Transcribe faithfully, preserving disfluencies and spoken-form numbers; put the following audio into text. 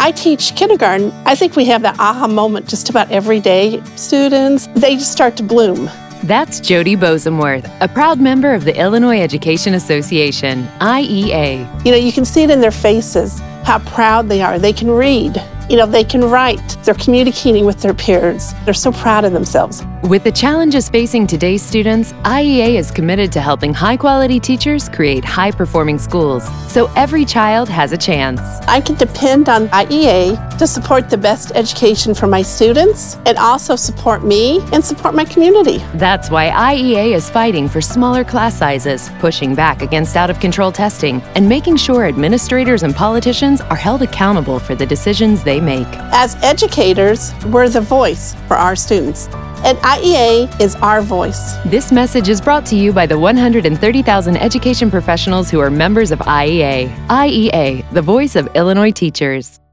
I teach kindergarten. I think we have that aha moment just about every day. Students, they just start to bloom. That's Jody Bosemworth, a proud member of the Illinois Education Association, I E A. You know, you can see it in their faces, how proud they are. They can read. You know, they can write. They're communicating with their peers. They're so proud of themselves. With the challenges facing today's students, I E A is committed to helping high-quality teachers create high-performing schools, so every child has a chance. I can depend on I E A to support the best education for my students and also support me and support my community. That's why I E A is fighting for smaller class sizes, pushing back against out-of-control testing, and making sure administrators and politicians are held accountable for the decisions they make. As educators, we're the voice for our students, and I E A is our voice. This message is brought to you by the one hundred thirty thousand education professionals who are members of I E A. I E A, the voice of Illinois teachers.